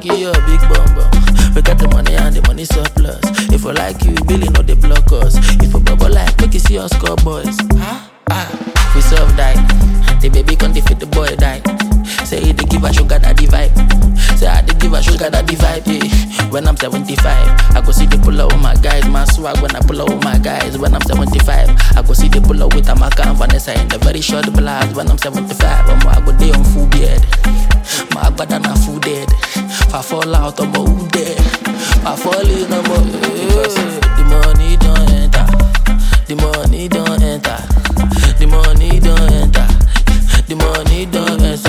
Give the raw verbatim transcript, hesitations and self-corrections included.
give you a big bum bum. We got the money and the money surplus. If we like you, Billy know they block us. If we bubble like, make you see us score boys. Huh? Ah, we serve die. The baby can't defeat the boy die. Say they give a sugar daddy vibe. Say I they give a sugar daddy vibe. Yeah. When I'm seventy-five, I go see the pull up with my guys. My swag when I pull up with my guys. When I'm seventy-five, I go see the pull up with Amaka and Vanessa in the very short blast. When I'm seventy-five, I'm I go day on full beard. My bad na full dead. If I fall out, I'm who dead. If I fall in, I'm a the money don't enter. The money don't enter. The money don't enter. The money don't enter.